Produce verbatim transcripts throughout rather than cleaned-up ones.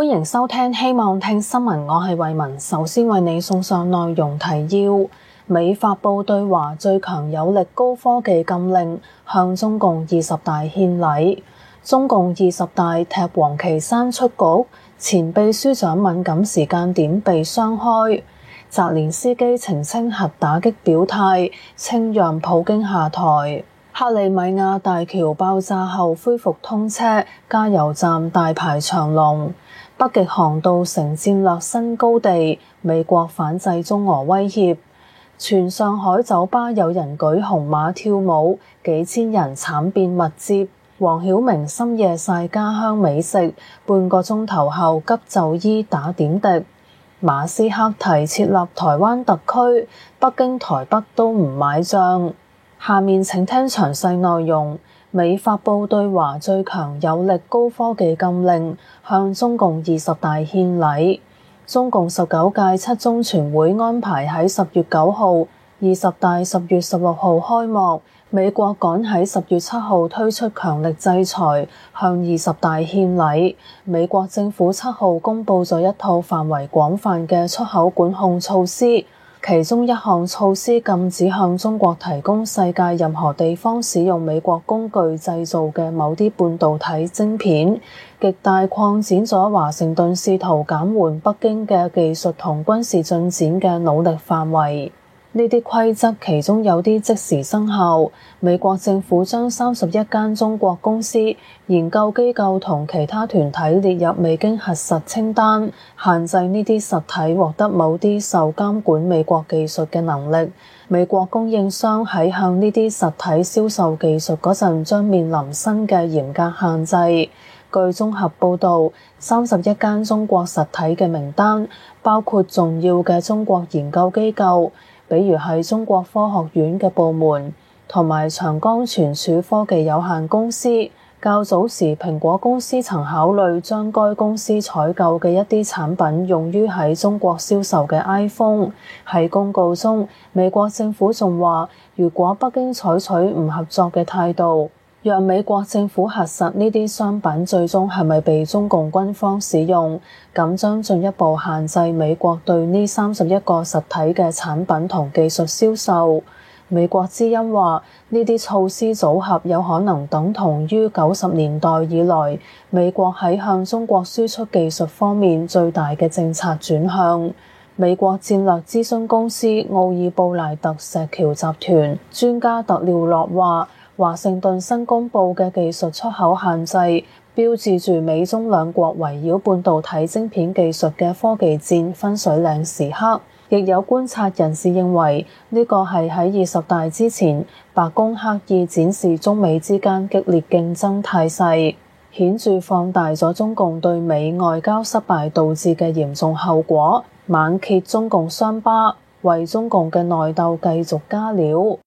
迎收聽希望聽新聞，我係慧雯，首先為你送上內容提要。美發布對華最強有力高科技禁令，向中共二十大獻禮。中共二十大踢王岐山出局，前秘書長敏感時間點被雙開。澤連斯基澄清核打擊表態，稱讓普京下台。克里米亞大橋爆炸後恢復通車，加油站大排長龍。北極航道成戰略新高地，美國反制中俄威脅。全上海酒吧有人舉紅馬跳舞，幾千人慘變密接。黃曉明深夜曬家鄉美食，半個鐘頭後急就醫打點滴。馬斯克提設立台灣特區，北京台北都唔買帳。下面請聽詳細內容。美發布對華最強有力高科技禁令，向中共二十大獻禮。中共十九屆七中全會安排喺十月九號，二十大十月十六號開幕。美國趕喺十月七號推出強力制裁，向二十大獻禮。美國政府七號公布咗一套範圍廣泛嘅出口管控措施。其中一項措施禁止向中國提供世界任何地方使用美國工具製造嘅某啲半導體晶片，極大擴展咗華盛頓試圖減緩北京嘅技術同軍事進展嘅努力範圍。呢啲規則其中有啲即時生效。美國政府將三十一間中國公司、研究機構同其他團體列入未經核實清單，限制呢啲實體獲得某啲受監管美國技術嘅能力。美國供應商喺向呢啲實體銷售技術嗰陣，將面臨新嘅嚴格限制。據綜合報導，三十一間中國實體嘅名單包括重要嘅中國研究機構，比如係中國科學院嘅部門，同埋長江存儲科技有限公司。較早時，蘋果公司曾考慮將該公司採購嘅一啲產品用於喺中國銷售嘅 iPhone。喺公告中，美國政府仲話，如果北京採取唔合作嘅態度，讓美國政府核實呢啲商品最終係咪被中共軍方使用，咁將進一步限制美國對呢三十一個實體嘅產品同技術銷售。美國之音話，呢啲措施組合有可能等同於九十年代以來美國喺向中國輸出技術方面最大嘅政策轉向。美國戰略諮詢公司奧爾布賴特石橋集團專家特廖洛話，華盛頓新公佈嘅技術出口限制，標誌住美中兩國圍繞半導體晶片技術嘅科技戰分水嶺時刻。亦有觀察人士認為，呢個係喺二十大之前，白宮刻意展示中美之間激烈競爭態勢，顯著放大咗中共對美外交失敗導致嘅嚴重後果，猛揭中共傷疤，為中共嘅內鬥繼續加料。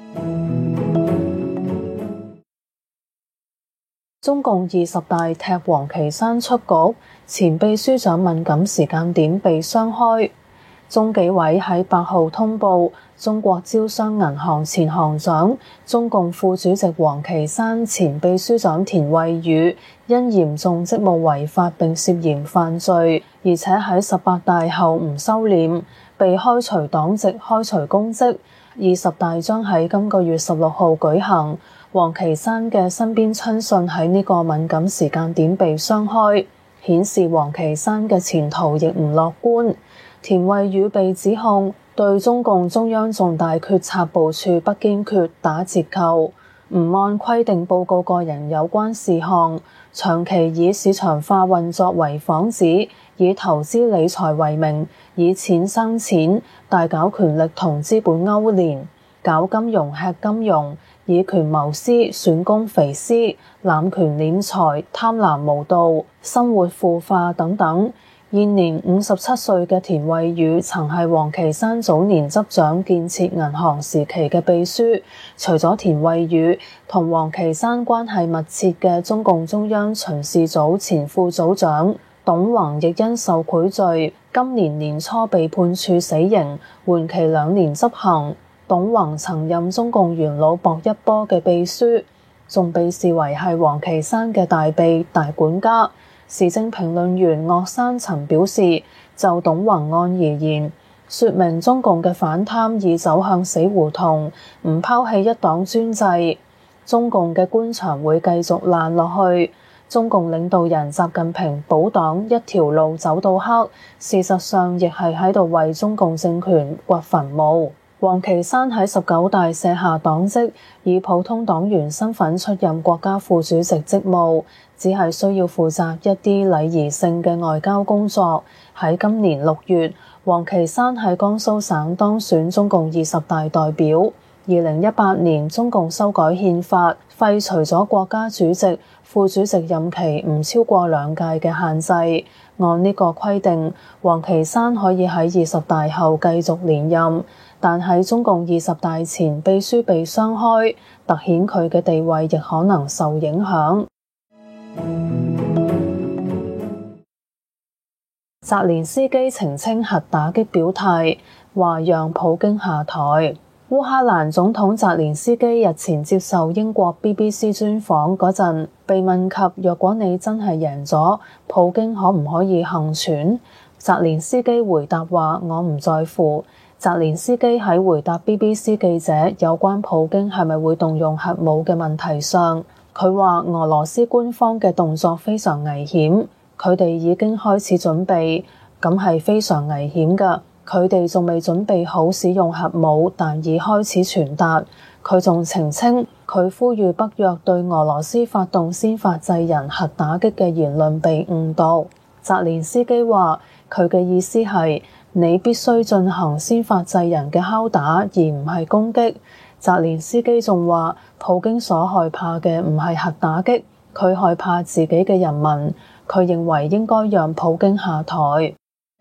中共二十大踢王岐山出局，前秘書長敏感時間點被雙開。中紀委喺八號通報，中國招商銀行前行長、中共副主席王岐山、前秘書長田惠宇因嚴重職務違法並涉嫌犯罪，而且喺十八大後唔收斂，被開除黨籍、開除公職。二十大將喺今個月十六號舉行。王岐山嘅身邊親信喺呢個敏感時間點被雙開，顯示王岐山嘅前途亦唔樂觀。田惠宇被指控對中共中央重大決策部署不堅決、打折扣，唔按規定報告個人有關事項，長期以市場化運作為幌子，以投資理財為名，以錢生錢，大搞權力同資本勾連，搞金融吃金融，以權謀私、選公肥私、濫權斂財、貪婪無道、生活腐化等等。現年五十七歲嘅田惠宇曾係王岐山早年執掌建設銀行時期嘅秘書。除咗田惠宇，同王岐山關係密切嘅中共中央巡視組前副組長董宏亦因受賄罪，今年年初被判處死刑，緩期兩年執行。董宏曾任中共元老薄一波嘅秘書，仲被視為係王岐山嘅大秘大管家。 時政評論員岳山曾表示，就董宏案而言，說明中共嘅反貪已走向死胡同，唔拋棄一黨專制，中共嘅官場會繼續爛落去。中共領導人習近平保黨一條路走到黑，事實上亦係喺度為中共政權掘墳墓。王岐山喺十九大卸下黨職，以普通黨員身份出任國家副主席職務，只係需要負責一啲禮儀性嘅外交工作。喺今年六月，王岐山喺江蘇省當選中共二十大代表。二零一八年，中共修改憲法，廢除咗國家主席、副主席任期唔超過兩屆嘅限制。按呢個規定，王岐山可以喺二十大後繼續連任，但喺中共二十大前秘書被雙開，凸顯佢嘅地位亦可能受影響。澤連斯基澄清核打擊表態，話讓普京下台。烏克蘭總統澤連斯基日前接受英國 B B C 專訪嗰陣，被問及若果你真係贏咗，普京可唔可以倖存？澤連斯基回答話：我唔在乎。澤連斯基喺回答 B B C 記者有關普京係咪會動用核武嘅問題上，佢話俄羅斯官方嘅動作非常危險，佢哋已經開始準備，咁係非常危險㗎。佢哋仲未準備好使用核武，但已開始傳達。佢仲澄清，佢呼籲北約對俄羅斯發動先發制人核打擊嘅言論被誤導。澤連斯基話，佢嘅意思係你必須進行先發制人嘅敲打，而唔係攻擊。澤連斯基仲話，普京所害怕嘅唔係核打擊，佢害怕自己嘅人民。佢認為應該讓普京下台。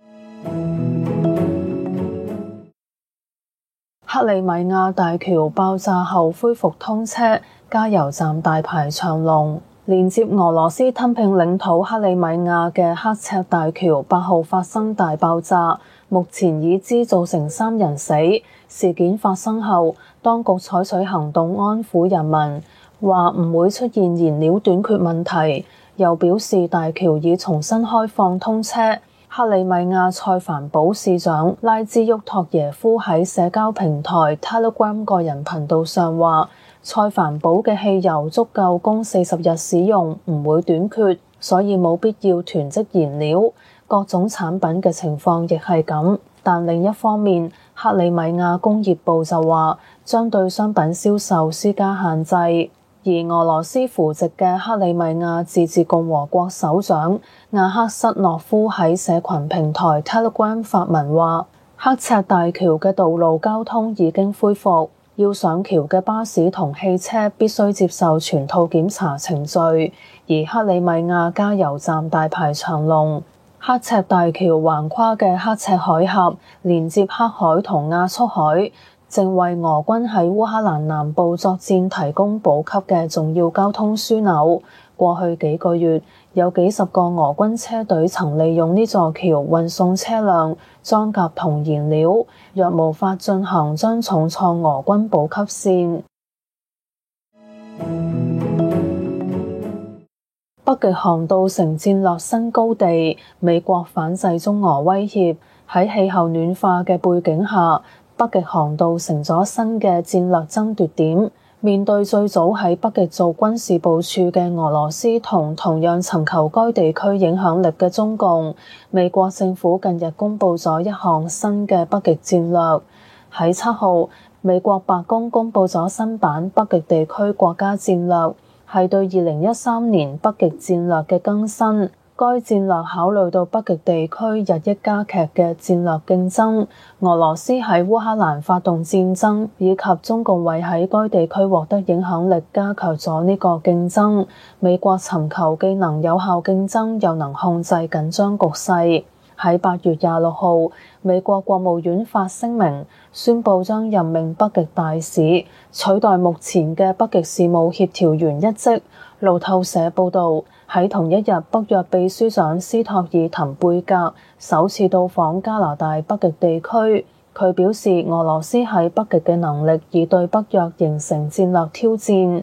克里米亞大橋爆炸後恢復通車，加油站大排長龍。連接俄羅斯吞併領土克里米亞嘅刻赤大橋八號發生大爆炸，目前已知造成三人死。事件發生後，當局採取行動安撫人民，話唔會出現燃料短缺問題，又表示大橋已重新開放通車。克里米亞塞凡堡市長拉茲沃托耶夫喺社交平台 Telegram 個人頻道上話，塞凡堡嘅汽油足夠供四十日使用，唔會短缺，所以冇必要囤積燃料。各種產品嘅情況亦係咁。但另一方面，克里米亞工業部就話將對商品銷售施加限制。而俄羅斯扶植嘅克里米亞自治共和國首長亞克瑟諾夫喺社群平台 Telegram 發文話，刻赤大橋嘅道路交通已經恢復，要上橋嘅巴士同汽車必須接受全套檢查程序，而克里米亞加油站大排長龍。刻赤大橋橫跨嘅刻赤海峽連接黑海同亞速海，正為俄軍喺烏克蘭南部作戰提供補給嘅重要交通樞紐。過去幾個月，有幾十個俄軍車隊曾利用呢座橋運送車輛、裝甲同燃料。若無法進行，將重創俄軍補給線。北極航道成戰略新高地，美國反制中俄威脅。喺氣候暖化嘅背景下，北極航道成咗新嘅戰略爭奪點。面對最早喺北極做軍事部署嘅俄羅斯同同樣尋求該地區影響力嘅中共，美國政府近日公布咗一項新嘅北極戰略。喺七號，美國白宮公布咗新版北極地區國家戰略，係對二零一三年北極戰略嘅更新。該戰略考慮到北極地區日益加劇嘅戰略競爭，俄羅斯喺烏克蘭發動戰爭，以及中共為喺該地區獲得影響力加強咗呢個競爭。美國尋求既能有效競爭，又能控制緊張局勢。喺八月廿六號，美國國務院發聲明，宣布將任命北極大使，取代目前嘅北極事務協調員一職。路透社報導，喺同一日，北約秘書長斯托爾滕貝格首次到訪加拿大北極地區。佢表示，俄羅斯喺北極嘅能力已對北約形成戰略挑戰。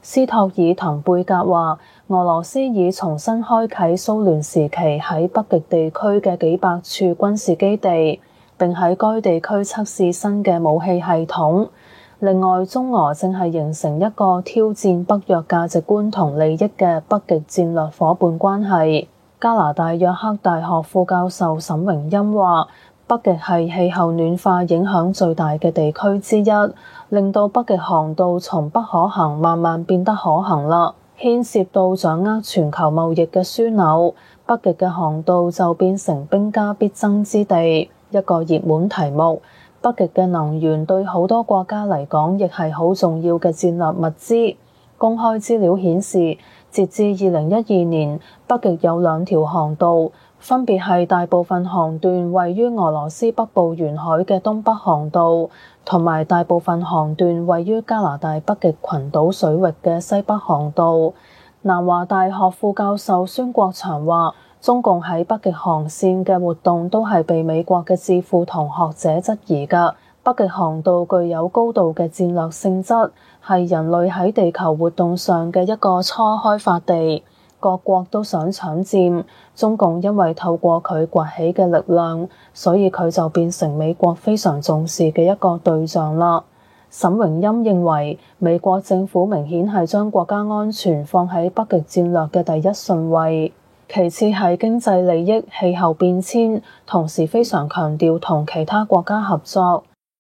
斯托爾滕貝格話，俄羅斯已重新開啟蘇聯時期喺北極地區嘅幾百處軍事基地，並喺該地區測試新嘅武器系統。另外，中俄正係形成一個挑戰北約價值觀同利益嘅北極戰略夥伴關係。加拿大約克大學副教授沈榮欽話，北極係氣候暖化影響最大嘅地區之一，令到北極航道從不可行慢慢變得可行啦。牽涉到掌握全球貿易嘅樞紐，北極嘅航道就變成兵家必爭之地，一個熱門題目。北極嘅能源對好多國家嚟講，亦係好重要嘅戰略物資。公開資料顯示，截至二零一二年，北極有兩條航道，分別係大部分航段位於俄羅斯北部沿海嘅東北航道，同埋大部分航段位於加拿大北極群島水域嘅西北航道。南華大學副教授孫國祥話，中共喺北極航線嘅活動都係被美國嘅智庫同學者質疑㗎。北極航道具有高度嘅戰略性質，係人類喺地球活動上嘅一個初開發地，各國都想搶佔。中共因為透過佢崛起嘅力量，所以佢就變成美國非常重視嘅一個對象啦。沈榮欽認為，美國政府明顯係將國家安全放喺北極戰略嘅第一順位，其次係經濟利益、氣候變遷，同時非常強調同其他國家合作。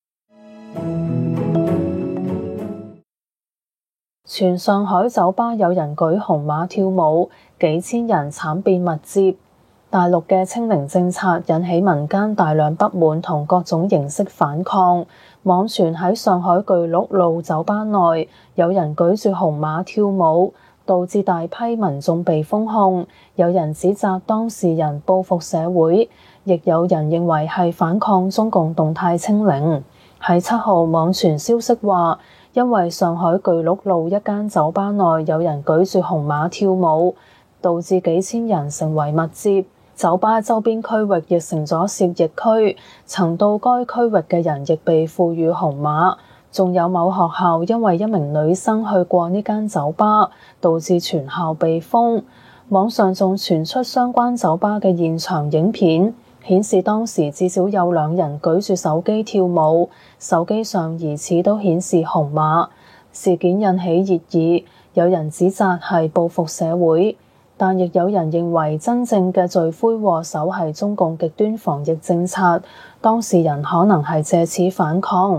全上海酒吧有人舉紅馬跳舞，幾千人慘變密接。大陸嘅清零政策引起民間大量不滿同各種形式反抗。網傳喺上海巨鹿路酒吧內，有人舉住紅馬跳舞，導致大批民眾被封控。有人指責當事人報復社會，亦有人認為係反抗中共動態清零。喺七號網傳消息話，因為上海巨鹿路一間酒吧內有人舉住紅馬跳舞，導致幾千人成為密接。酒吧周邊區域亦成咗涉疫區，曾到該區域嘅人亦被賦予紅馬。仲有某學校因為一名女生去過呢間酒吧，導致全校被封。網上仲傳出相關酒吧嘅現場影片，顯示當時至少有兩人舉住手機跳舞，手機上疑似都顯示紅馬。事件引起熱議，有人指責係報復社會，但亦有人認為真正嘅罪魁禍首係中共極端防疫政策，當事人可能係借此反抗。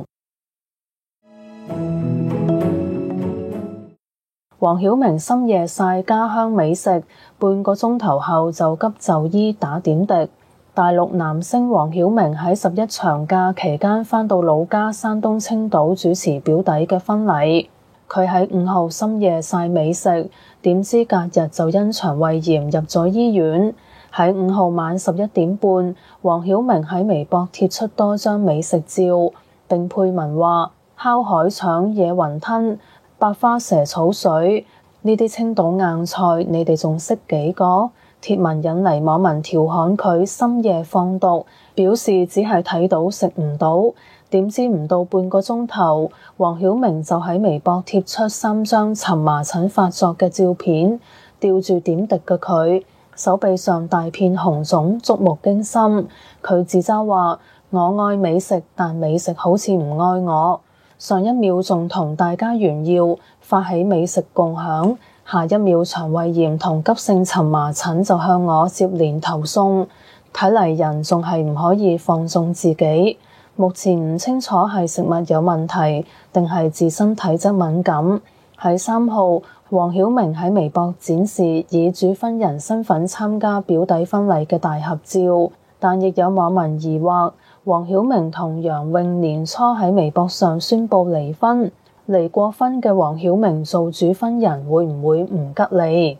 黃曉明深夜曬家鄉美食，半個鐘頭後就急就醫打點滴。大陸男星黃曉明喺十一長假期間返到老家山東青島主持表弟嘅婚禮。佢喺五號深夜曬美食，點知隔日就因腸胃炎入咗醫院。喺五號晚十一點半，黃曉明喺微博貼出多張美食照，並配文話：烤海腸、野雲吞、百花蛇草水，呢啲青島硬菜，你哋仲識幾個？貼文引嚟網民調侃佢深夜放毒，表示只係睇到食唔到。點知唔到半個鐘頭，黃曉明就喺微博貼出三張蕁麻疹發作嘅照片，吊住點滴嘅佢，手臂上大片紅腫，觸目驚心。佢自嘲話：我愛美食，但美食好似唔愛我。上一秒仲同大家炫耀，發起美食共享，下一秒腸胃炎同急性蕁麻疹就向我接連投送。睇嚟人仲係唔可以放縱自己。目前唔清楚係食物有問題，定係自身體質敏感。喺三號，黃曉明喺微博展示以主婚人身份參加表弟婚禮嘅大合照，但亦有網民疑惑，黃曉明同楊穎年初喺微博上宣布離婚，離過婚嘅黃曉明做主婚人會唔會唔吉利？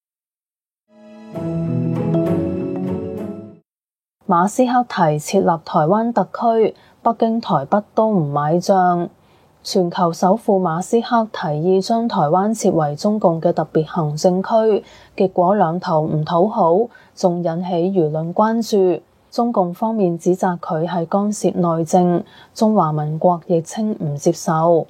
馬斯克提設立台灣特區，北京台北都唔買賬。全球首富馬斯克提議將台灣設為中共嘅特別行政區，結果兩頭唔討好，仲引起輿論關注。中共方面指責佢係干涉內政，中華民國亦稱唔接受。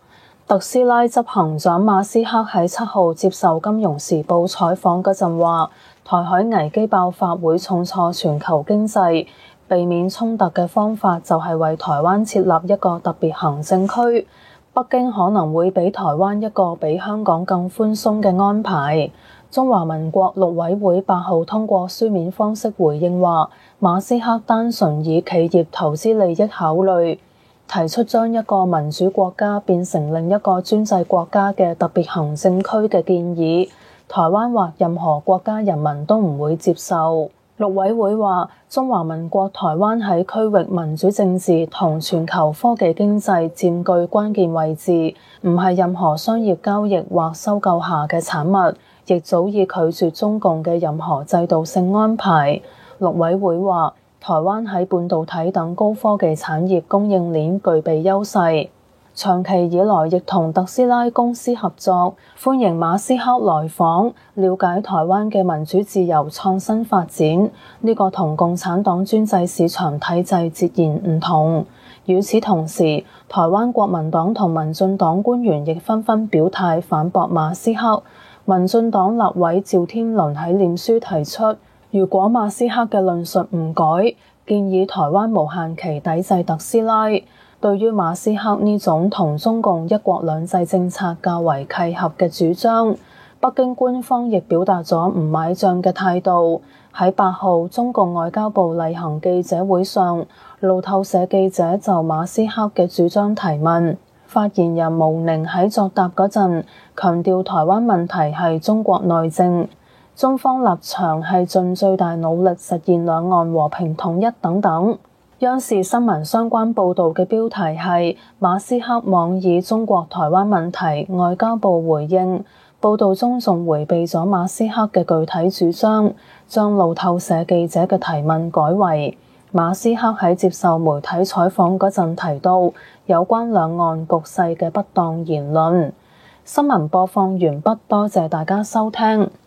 特斯拉執行長馬斯克喺七號接受《金融時報》採訪嗰陣話，台海危機爆發會重挫全球經濟，避免衝突嘅方法就係為台灣設立一個特別行政區。北京可能會俾台灣一個比香港更寬鬆嘅安排。中華民國陸委會八號通過書面方式回應話，馬斯克單純以企業投資利益考慮，提出將一個民主國家變成另一個專制國家嘅特別行政區嘅建議，台灣或任何國家人民都唔會接受。陸委會話，中華民國台灣喺區域民主政治同全球科技經濟佔據關鍵位置，唔係任何商業交易或收購下嘅產物，亦早已拒絕中共嘅任何制度性安排。陸委會話，台灣喺半導體等高科技產業供應鏈具備優勢，長期以來亦同特斯拉公司合作，歡迎馬斯克來訪，了解台灣嘅民主自由創新發展。呢個同共產黨專制市場體制截然唔同。與此同時，台灣國民黨同民進黨官員亦紛紛表態反駁馬斯克。民進黨立委趙天麟喺臉書提出，如果馬斯克嘅論述唔改，建議台灣無限期抵制特斯拉。對於馬斯克呢種同中共一國兩制政策較為契合嘅主張，北京官方亦表達咗唔買賬嘅態度。喺八號中共外交部例行記者會上，路透社記者就馬斯克嘅主張提問，發言人毛寧喺作答嗰陣強調台灣問題係中國內政，中方立場係盡最大努力實現兩岸和平統一等等。央視新聞相關報導嘅標題係馬斯克妄議中國台灣問題，外交部回應。報導中仲迴避咗馬斯克嘅具體主張，將路透社記者嘅提問改為馬斯克喺接受媒體採訪嗰陣提到有關兩岸局勢嘅不當言論。新聞播放完畢，多謝大家收聽。